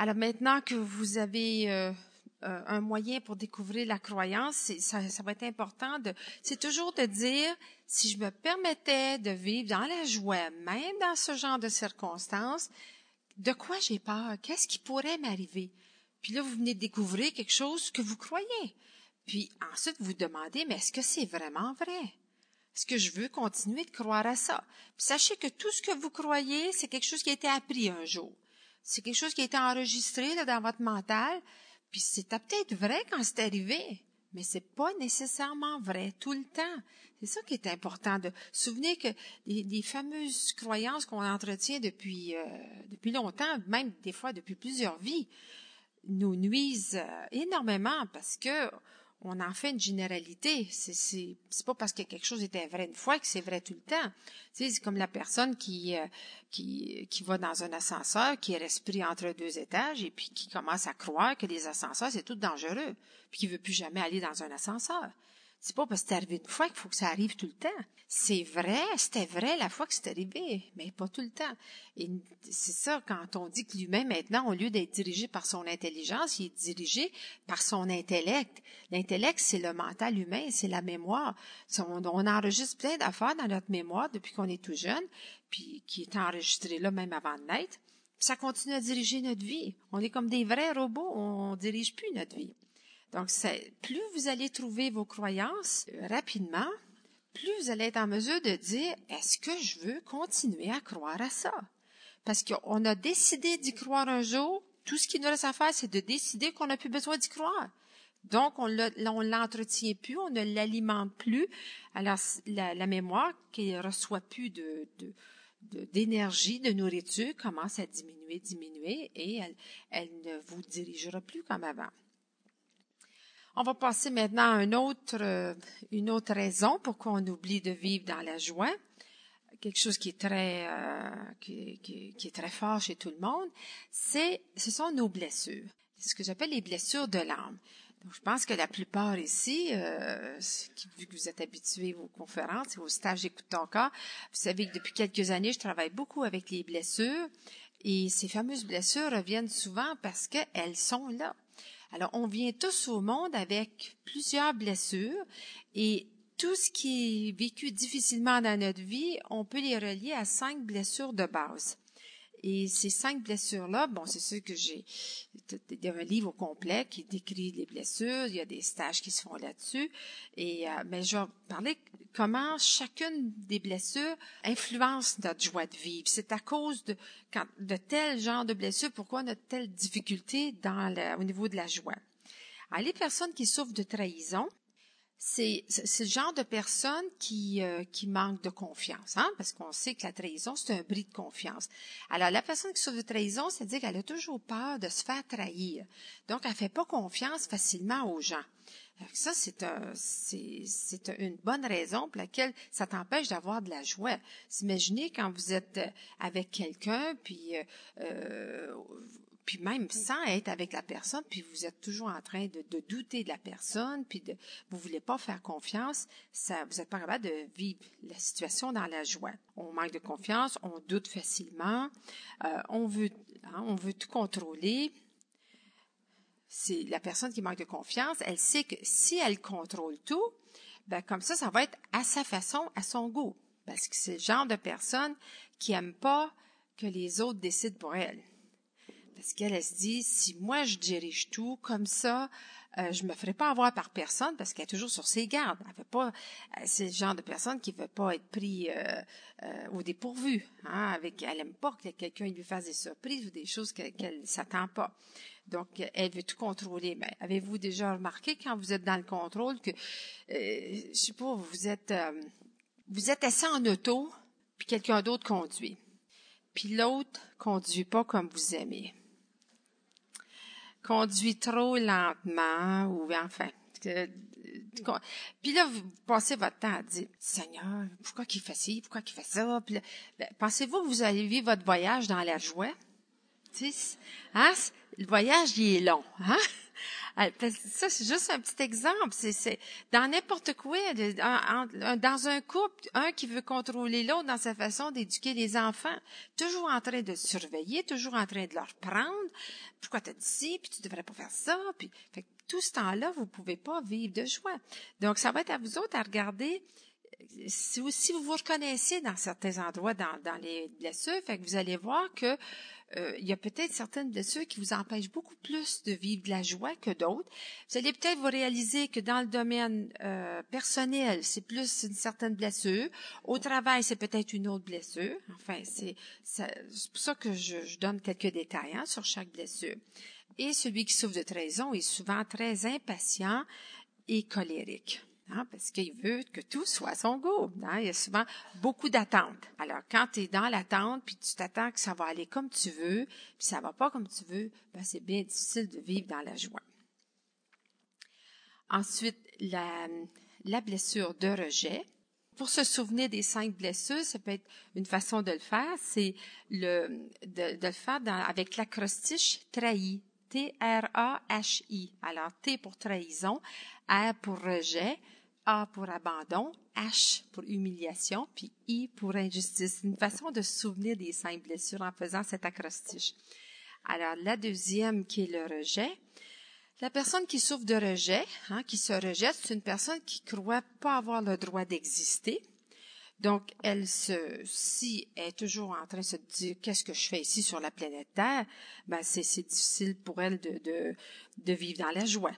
Alors maintenant que vous avez un moyen pour découvrir la croyance, ça va être important c'est toujours de dire, si je me permettais de vivre dans la joie, même dans ce genre de circonstances, de quoi j'ai peur? Qu'est-ce qui pourrait m'arriver? Puis là, vous venez de découvrir quelque chose que vous croyez. Puis ensuite, vous vous demandez, mais est-ce que c'est vraiment vrai? Est-ce que je veux continuer de croire à ça? Puis sachez que tout ce que vous croyez, c'est quelque chose qui a été appris un jour. C'est quelque chose qui a été enregistré là, dans votre mental. Puis c'était peut-être vrai quand c'est arrivé, mais c'est pas nécessairement vrai tout le temps. C'est ça qui est important de souvenir que les fameuses croyances qu'on entretient depuis longtemps, même des fois depuis plusieurs vies, nous nuisent énormément parce que on en fait une généralité. C'est pas parce que quelque chose était vrai une fois que c'est vrai tout le temps. Tu sais, c'est comme la personne qui va dans un ascenseur, qui reste pris entre deux étages et puis qui commence à croire que les ascenseurs, c'est tout dangereux, puis qui veut plus jamais aller dans un ascenseur. C'est pas parce que c'est arrivé une fois qu'il faut que ça arrive tout le temps. C'est vrai, c'était vrai la fois que c'est arrivé, mais pas tout le temps. Et c'est ça, quand on dit que l'humain, maintenant, au lieu d'être dirigé par son intelligence, il est dirigé par son intellect. L'intellect, c'est le mental humain, c'est la mémoire. On enregistre plein d'affaires dans notre mémoire depuis qu'on est tout jeune, puis qui est enregistré là même avant de naître. Puis ça continue à diriger notre vie. On est comme des vrais robots, on dirige plus notre vie. Donc, plus vous allez trouver vos croyances rapidement, plus vous allez être en mesure de dire, est-ce que je veux continuer à croire à ça? Parce qu'on a décidé d'y croire un jour, tout ce qu'il nous reste à faire, c'est de décider qu'on n'a plus besoin d'y croire. Donc, on l'entretient plus, on ne l'alimente plus. Alors, la mémoire qui reçoit plus d'énergie, de nourriture, commence à diminuer, et elle ne vous dirigera plus comme avant. On va passer maintenant à une autre raison pour qu'on oublie de vivre dans la joie. Quelque chose qui est très fort chez tout le monde, ce sont nos blessures. C'est ce que j'appelle les blessures de l'âme. Donc, je pense que la plupart ici, vu que vous êtes habitués aux conférences et aux stages d'écoute ton corps, vous savez que depuis quelques années, je travaille beaucoup avec les blessures et ces fameuses blessures reviennent souvent parce qu'elles sont là. Alors, on vient tous au monde avec plusieurs blessures et tout ce qui est vécu difficilement dans notre vie, on peut les relier à 5 blessures de base. Et ces 5 blessures-là, c'est sûr que il y a un livre au complet qui décrit les blessures, il y a des stages qui se font là-dessus, mais je vais parler comment chacune des blessures influence notre joie de vivre. C'est à cause de tel genre de blessures, pourquoi on a telle difficulté au niveau de la joie. Alors, les personnes qui souffrent de trahison, c'est le genre de personnes qui manquent de confiance, parce qu'on sait que la trahison, c'est un bris de confiance. Alors, la personne qui souffre de trahison, c'est-à-dire qu'elle a toujours peur de se faire trahir. Donc, elle fait pas confiance facilement aux gens. Ça, c'est une bonne raison pour laquelle ça t'empêche d'avoir de la joie. Imaginez quand vous êtes avec quelqu'un, puis même sans être avec la personne, puis vous êtes toujours en train de douter de la personne, puis vous voulez pas faire confiance, vous êtes pas capable de vivre la situation dans la joie. On manque de confiance, on doute facilement, on veut tout contrôler. C'est la personne qui manque de confiance, elle sait que si elle contrôle tout, comme ça va être à sa façon, à son goût. Parce que c'est le genre de personne qui aime pas que les autres décident pour elle. Parce qu'elle se dit, si moi je dirige tout comme ça, je me ferai pas avoir par personne parce qu'elle est toujours sur ses gardes. C'est le genre de personne qui veut pas être pris au dépourvu. Elle aime pas que quelqu'un lui fasse des surprises ou des choses qu'elle s'attend pas. Donc, elle veut tout contrôler. Mais avez-vous déjà remarqué quand vous êtes dans le contrôle que, je sais pas, vous êtes assis en auto, puis quelqu'un d'autre conduit. Puis l'autre conduit pas comme vous aimez. Conduit trop lentement, ou enfin. Puis là, vous passez votre temps à dire, Seigneur, pourquoi qu'il fait ci, pourquoi qu'il fait ça? Puis là, pensez-vous que vous allez vivre votre voyage dans la joie? Le voyage, il est long, Ça, c'est juste un petit exemple. C'est dans n'importe quoi, dans un couple, un qui veut contrôler l'autre dans sa façon d'éduquer les enfants, toujours en train de surveiller, toujours en train de leur prendre. Pourquoi t'as dit ci, puis tu devrais pas faire ça, puis fait que tout ce temps-là, vous pouvez pas vivre de joie. Donc, ça va être à vous autres à regarder si vous vous reconnaissez dans certains endroits dans les blessures, fait que vous allez voir que il y a peut-être certaines blessures qui vous empêchent beaucoup plus de vivre de la joie que d'autres. Vous allez peut-être vous réaliser que dans le domaine personnel, c'est plus une certaine blessure. Au travail, c'est peut-être une autre blessure. Enfin, c'est pour ça que je donne quelques détails sur chaque blessure. Et celui qui souffre de trahison est souvent très impatient et colérique. Parce qu'il veut que tout soit à son goût. Il y a souvent beaucoup d'attentes. Alors, quand tu es dans l'attente, puis tu t'attends que ça va aller comme tu veux, puis ça va pas comme tu veux, ben c'est bien difficile de vivre dans la joie. Ensuite, la blessure de rejet. Pour se souvenir des 5 blessures, ça peut être une façon de le faire, c'est de le faire avec l'acrostiche trahi. T-R-A-H-I. Alors, T pour trahison, R pour rejet, A pour abandon, H pour humiliation, puis I pour injustice. C'est une façon de se souvenir des 5 blessures en faisant cet acrostiche. Alors, la deuxième qui est le rejet. La personne qui souffre de rejet, qui se rejette, c'est une personne qui croit pas avoir le droit d'exister. Donc, si elle est toujours en train de se dire qu'est-ce que je fais ici sur la planète Terre, ben c'est difficile pour elle de vivre dans la joie.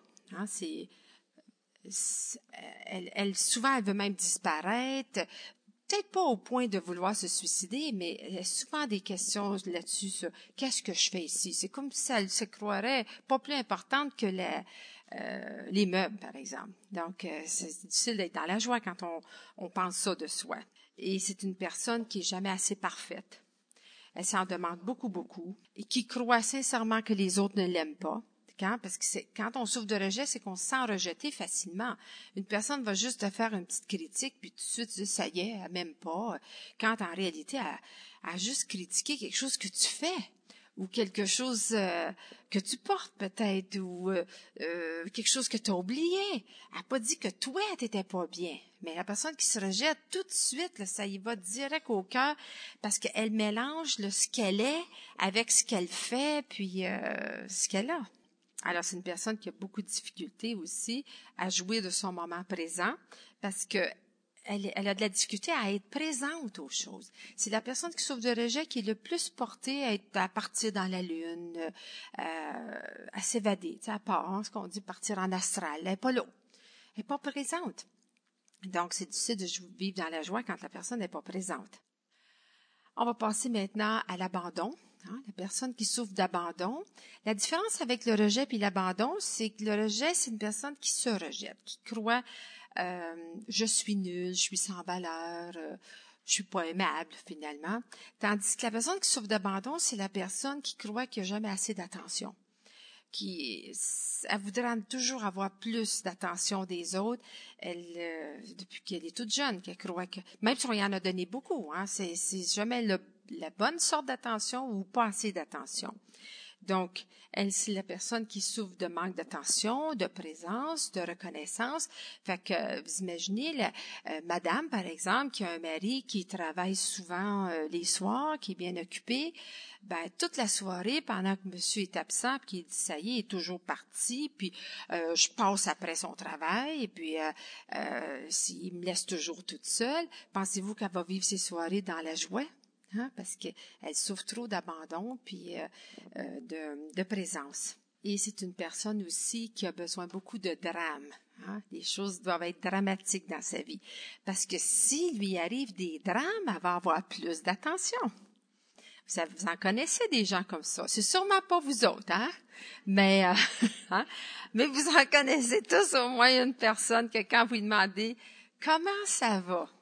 Souvent, elle veut même disparaître. Peut-être pas au point de vouloir se suicider, mais il y a souvent des questions là-dessus sur qu'est-ce que je fais ici. C'est comme si elle se croirait pas plus importante que les meubles, par exemple. Donc, c'est difficile d'être dans la joie quand on pense ça de soi. Et c'est une personne qui est jamais assez parfaite. Elle s'en demande beaucoup, beaucoup, et qui croit sincèrement que les autres ne l'aiment pas. Parce que quand on souffre de rejet, c'est qu'on se sent rejeté facilement. Une personne va juste te faire une petite critique, puis tout de suite, ça y est, elle m'aime pas. Quand en réalité, elle a juste critiqué quelque chose que tu fais, ou quelque chose que tu portes peut-être, ou quelque chose que tu as oublié. Elle n'a pas dit que toi, tu n'étais pas bien. Mais la personne qui se rejette, tout de suite, là, ça y va direct au cœur, parce qu'elle mélange ce qu'elle est avec ce qu'elle fait, puis ce qu'elle a. Alors, c'est une personne qui a beaucoup de difficultés aussi à jouir de son moment présent parce que elle a de la difficulté à être présente aux choses. C'est la personne qui souffre de rejet qui est le plus portée à partir dans la lune, à s'évader, à part ce qu'on dit partir en astral. Elle n'est pas là. Elle n'est pas présente. Donc, c'est difficile de vivre dans la joie quand la personne n'est pas présente. On va passer maintenant à l'abandon. La personne qui souffre d'abandon. La différence avec le rejet puis l'abandon, c'est que le rejet, c'est une personne qui se rejette, qui croit je suis nulle, je suis sans valeur, je suis pas aimable finalement. Tandis que la personne qui souffre d'abandon, c'est la personne qui croit qu'il n'y a jamais assez d'attention. Elle voudrait toujours avoir plus d'attention des autres. Depuis qu'elle est toute jeune, qu'elle croit que même si on y en a donné beaucoup, c'est jamais la bonne sorte d'attention ou pas assez d'attention. Donc, c'est la personne qui souffre de manque d'attention, de présence, de reconnaissance. Fait que, vous imaginez, madame, par exemple, qui a un mari qui travaille souvent les soirs, qui est bien occupé, toute la soirée, pendant que monsieur est absent, puis qu'il dit, ça y est, il est toujours parti, puis je passe après son travail, et puis il me laisse toujours toute seule. Pensez-vous qu'elle va vivre ses soirées dans la joie? Parce qu'elle souffre trop d'abandon puis de présence. Et c'est une personne aussi qui a besoin beaucoup de drame. Les choses doivent être dramatiques dans sa vie. Parce que s'il lui arrive des drames, elle va avoir plus d'attention. Vous en connaissez des gens comme ça. C'est sûrement pas vous autres, mais mais vous en connaissez tous au moins une personne que quand vous lui demandez « Comment ça va? »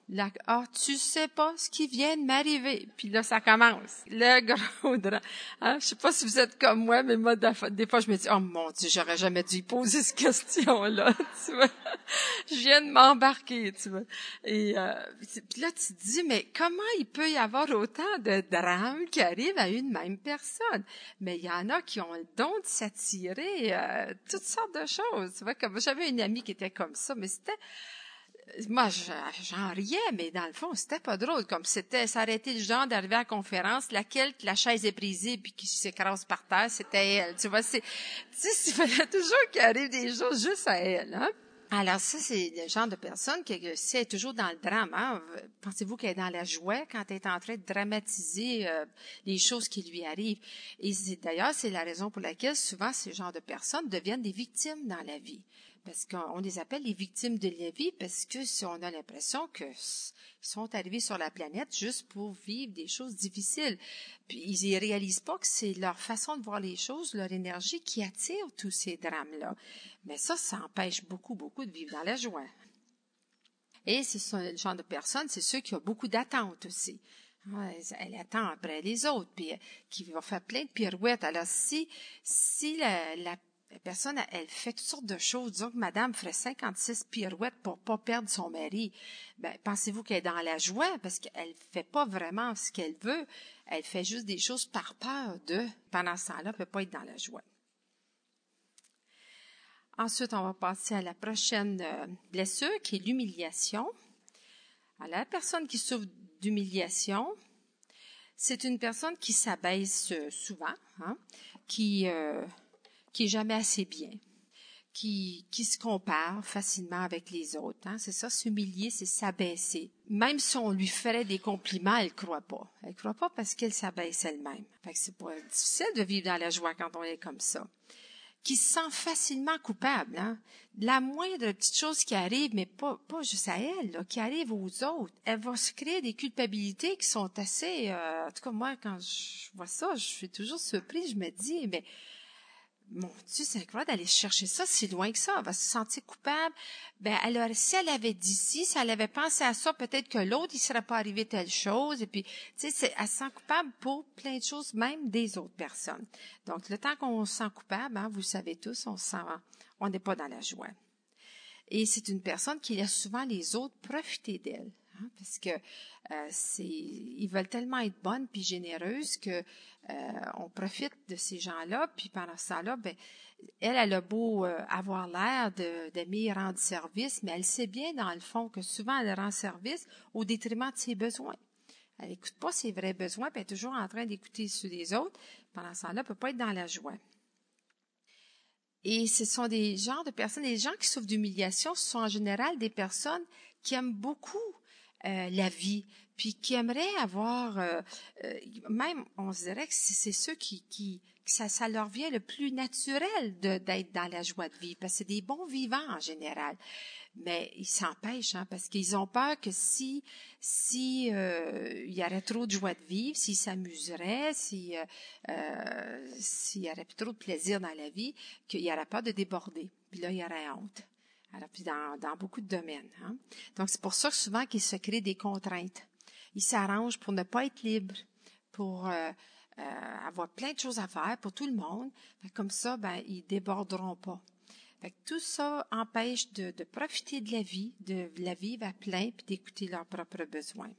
Tu sais pas ce qui vient de m'arriver. Puis là, ça commence. Le gros drame. Hein? Je sais pas si vous êtes comme moi, mais moi, des fois, je me dis, oh mon Dieu, j'aurais jamais dû poser cette question-là, tu vois. Je viens de m'embarquer, tu vois. Et puis là, tu te dis, mais comment il peut y avoir autant de drames qui arrivent à une même personne? Mais il y en a qui ont le don de s'attirer toutes sortes de choses. Tu vois, comme j'avais une amie qui était comme ça, mais moi, j'en riais, mais dans le fond, c'était pas drôle. Comme ça aurait été le genre d'arriver à la conférence, que la chaise est brisée puis qui s'écrase par terre, c'était elle. Tu vois, il fallait toujours qu'il arrive des choses juste à elle, hein. Alors ça, c'est le genre de personne si elle est toujours dans le drame, hein. Pensez-vous qu'elle est dans la joie quand elle est en train de dramatiser les choses qui lui arrivent. Et d'ailleurs, c'est la raison pour laquelle souvent ces genres de personnes deviennent des victimes dans la vie. Parce qu'on les appelle les victimes de la vie parce que on a l'impression qu'ils sont arrivés sur la planète juste pour vivre des choses difficiles. Puis ils ne réalisent pas que c'est leur façon de voir les choses, leur énergie qui attire tous ces drames-là. Mais ça empêche beaucoup, beaucoup de vivre dans la joie. Et c'est le genre de personne, c'est ceux qui ont beaucoup d'attentes aussi. Elle attend après les autres, puis qui va faire plein de pirouettes. Alors si la personne, elle fait toutes sortes de choses. Disons que madame ferait 56 pirouettes pour pas perdre son mari. Pensez-vous qu'elle est dans la joie? Parce qu'elle fait pas vraiment ce qu'elle veut. Elle fait juste des choses par peur de. Pendant ce temps-là, elle peut pas être dans la joie. Ensuite, on va passer à la prochaine blessure, qui est l'humiliation. Alors, la personne qui souffre d'humiliation, c'est une personne qui s'abaisse souvent, hein, qui est jamais assez bien, qui se compare facilement avec les autres. Hein. C'est ça, s'humilier, c'est s'abaisser. Même si on lui ferait des compliments, elle croit pas. Elle croit pas parce qu'elle s'abaisse elle-même. Fait que c'est pas difficile de vivre dans la joie quand on est comme ça. Qui se sent facilement coupable. Hein. La moindre petite chose qui arrive, mais pas juste à elle, là, qui arrive aux autres, elle va se créer des culpabilités qui sont assez... en tout cas, moi, quand je vois ça, je suis toujours surprise. Je me dis, mais mon Dieu, c'est incroyable d'aller chercher ça si loin que ça. Elle va se sentir coupable. Alors, si elle avait dit si elle avait pensé à ça, peut-être que l'autre, il ne serait pas arrivé telle chose. Et puis, tu sais, elle se sent coupable pour plein de choses, même des autres personnes. Donc, le temps qu'on se sent coupable, hein, vous le savez tous, on n'est pas dans la joie. Et c'est une personne qui laisse souvent les autres profiter d'elle. Hein, parce que ils veulent tellement être bonnes puis généreuses que on profite de ces gens-là, puis pendant ce temps-là, elle a beau avoir l'air d'aimer rendre service, mais elle sait bien dans le fond que souvent elle rend service au détriment de ses besoins. Elle n'écoute pas ses vrais besoins, puis elle est toujours en train d'écouter ceux des autres. Pendant ce temps-là, elle ne peut pas être dans la joie. Et ce sont des genres de personnes, les gens qui souffrent d'humiliation, ce sont en général des personnes qui aiment beaucoup la vie, puis qui aimeraient avoir, même, on se dirait que c'est ceux qui ça leur vient le plus naturel d'être dans la joie de vivre, parce que c'est des bons vivants en général. Mais ils s'empêchent, hein, parce qu'ils ont peur que si il y aurait trop de joie de vivre, s'ils s'amuseraient, s'il y aurait plus trop de plaisir dans la vie, qu'il y aurait peur de déborder. Puis là, il y aurait honte. Alors, puis dans beaucoup de domaines. Hein. Donc, c'est pour ça que souvent qu'ils se créent des contraintes. Ils s'arrangent pour ne pas être libres, pour avoir plein de choses à faire pour tout le monde. Comme ça, ils déborderont pas. Fait que tout ça empêche de profiter de la vivre à plein, puis d'écouter leurs propres besoins.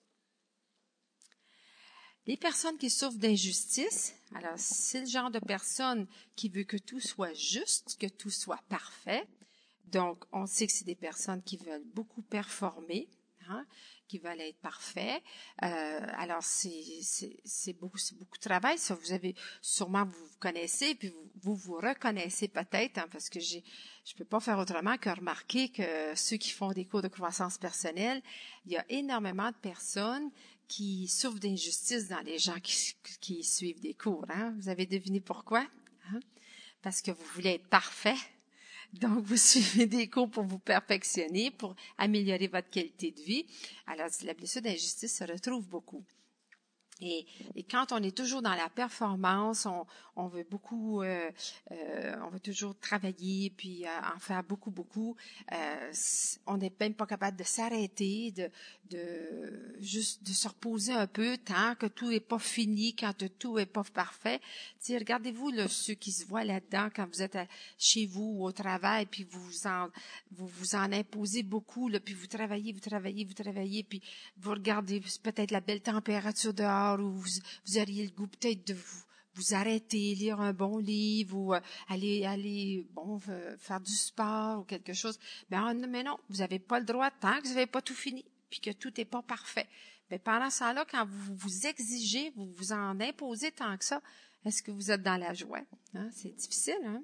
Les personnes qui souffrent d'injustice, alors c'est le genre de personne qui veut que tout soit juste, que tout soit parfait. Donc, on sait que c'est des personnes qui veulent beaucoup performer, hein, qui veulent être parfaits. Alors, c'est beaucoup de travail. Ça, sûrement vous connaissez, puis vous reconnaissez peut-être, hein, parce que je peux pas faire autrement que remarquer que ceux qui font des cours de croissance personnelle, il y a énormément de personnes qui souffrent d'injustice dans les gens qui suivent des cours. Hein. Vous avez deviné pourquoi? Hein? Parce que vous voulez être parfait. Donc, vous suivez des cours pour vous perfectionner, pour améliorer votre qualité de vie. Alors, la blessure d'injustice se retrouve beaucoup. Et quand on est toujours dans la performance, on veut beaucoup, on veut toujours travailler puis en faire beaucoup. On n'est même pas capable de s'arrêter, juste de se reposer un peu tant que tout est pas fini, quand tout est pas parfait. Tu sais, regardez-vous là, ceux qui se voient là-dedans quand vous êtes chez vous ou au travail, puis vous en imposez beaucoup là, puis vous travaillez, puis vous regardez peut-être la belle température dehors, ou vous auriez le goût peut-être de vous arrêter, lire un bon livre, ou aller faire du sport ou quelque chose. Mais non, vous n'avez pas le droit tant que vous n'avez pas tout fini, puis que tout n'est pas parfait. Mais pendant ce temps-là, quand vous vous exigez, vous vous en imposez tant que ça, est-ce que vous êtes dans la joie? Hein? C'est difficile, hein?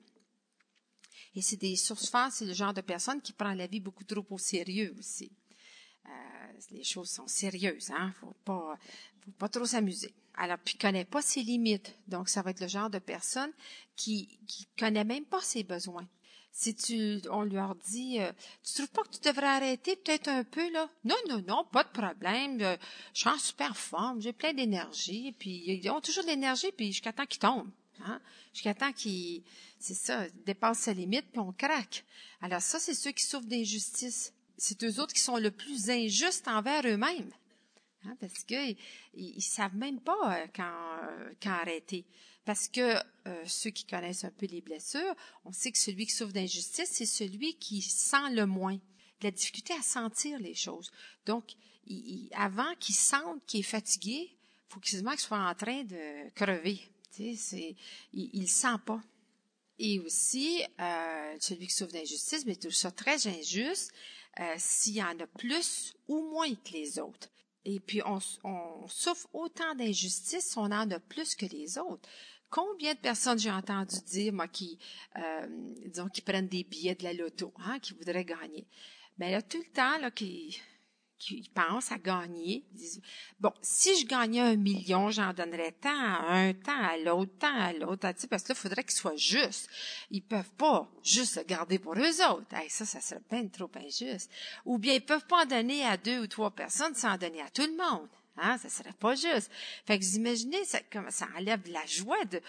Et c'est des sources fortes, c'est le genre de personne qui prend la vie beaucoup trop au sérieux aussi. Les choses sont sérieuses, hein? Faut pas trop s'amuser. Alors, puis connaît pas ses limites. Donc, ça va être le genre de personne qui connaît même pas ses besoins. Si on leur dit, tu trouves pas que tu devrais arrêter peut-être un peu, là? Non, pas de problème. Je suis en super forme, j'ai plein d'énergie, puis ils ont toujours de l'énergie, puis jusqu'à temps qu'ils tombent. Hein? Jusqu'à temps qu'ils, c'est ça, dépassent sa limite, puis on craque. Alors ça, c'est ceux qui souffrent d'injustice. C'est eux autres qui sont le plus injustes envers eux-mêmes. Hein, parce que ils savent même pas quand arrêter. Parce que ceux qui connaissent un peu les blessures, on sait que celui qui souffre d'injustice, c'est celui qui sent le moins, de la difficulté à sentir les choses. Donc, avant qu'il sente qu'il est fatigué, il faut quasiment qu'il soit en train de crever. Tu sais, il le sent pas. Et aussi, celui qui souffre d'injustice, mais tout ça très injuste, s'il y en a plus ou moins que les autres. Et puis, on souffre autant d'injustice, on en a plus que les autres. Combien de personnes j'ai entendu dire, moi, qui prennent des billets de la loto, hein, qui voudraient gagner. Mais là, tout le temps, là, qui pensent à gagner, ils disent, bon, si je gagnais 1 million, j'en donnerais tant à un, tant à l'autre, parce que là, il faudrait qu'ils soient justes. Ils peuvent pas juste le garder pour eux autres. Hey, ça serait bien trop injuste. Ou bien, ils peuvent pas en donner à 2 ou 3 personnes sans en donner à tout le monde. Hein, ça serait pas juste. Fait que vous imaginez, ça enlève de la joie de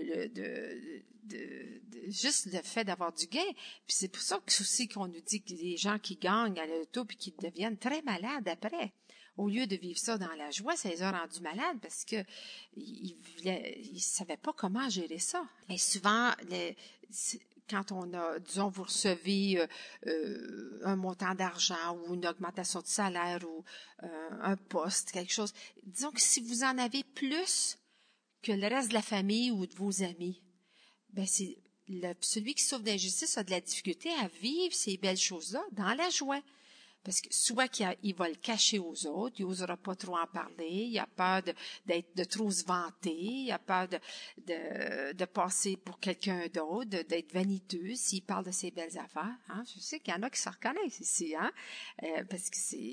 juste le fait d'avoir du gain. Puis c'est pour ça aussi qu'on nous dit que les gens qui gagnent à l'auto puis qui deviennent très malades après. Au lieu de vivre ça dans la joie, ça les a rendus malades parce que ils savaient pas comment gérer ça. Et souvent, quand vous recevez un montant d'argent ou une augmentation de salaire ou un poste, quelque chose, disons que si vous en avez plus que le reste de la famille ou de vos amis, ben c'est celui qui souffre d'injustice a de la difficulté à vivre ces belles choses-là dans la joie. Parce que soit qu'il va le cacher aux autres, il n'osera pas trop en parler, il a peur de trop se vanter, il a peur de passer pour quelqu'un d'autre, d'être vaniteux s'il parle de ses belles affaires. Hein? Je sais qu'il y en a qui se reconnaissent ici, hein? Parce que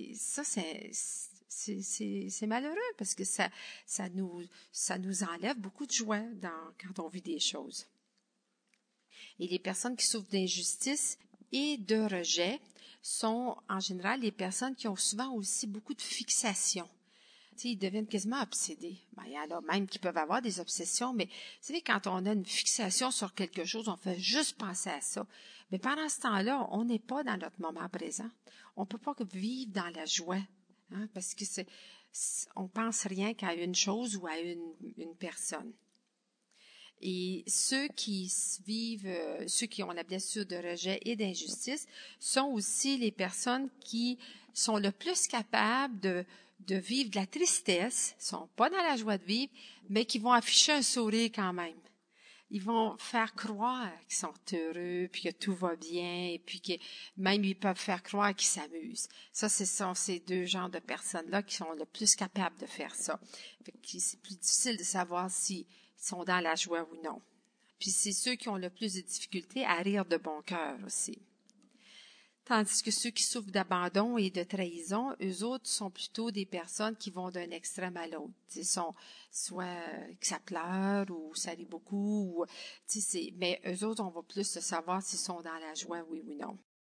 c'est malheureux parce que ça nous enlève beaucoup de joie quand on vit des choses. Et les personnes qui souffrent d'injustice et de rejet sont en général les personnes qui ont souvent aussi beaucoup de fixation. Tu sais, ils deviennent quasiment obsédés. Il y en a même qui peuvent avoir des obsessions, mais vous savez, quand on a une fixation sur quelque chose, on fait juste penser à ça. Mais pendant ce temps-là, on n'est pas dans notre moment présent. On ne peut pas vivre dans la joie, hein, parce que on pense rien qu'à une chose ou à une personne. Et ceux qui ont la blessure de rejet et d'injustice sont aussi les personnes qui sont le plus capables de vivre de la tristesse, sont pas dans la joie de vivre, mais qui vont afficher un sourire quand même. Ils vont faire croire qu'ils sont heureux, puis que tout va bien, et puis que même ils peuvent faire croire qu'ils s'amusent. Ça, ce sont ces deux genres de personnes-là qui sont le plus capables de faire ça. Fait que c'est plus difficile de savoir s'ils sont dans la joie ou non. Puis c'est ceux qui ont le plus de difficultés à rire de bon cœur aussi. Tandis que ceux qui souffrent d'abandon et de trahison, eux autres sont plutôt des personnes qui vont d'un extrême à l'autre. Ils sont soit que ça pleure ou ça rit beaucoup, mais eux autres, on va plus savoir s'ils sont dans la joie, oui ou non.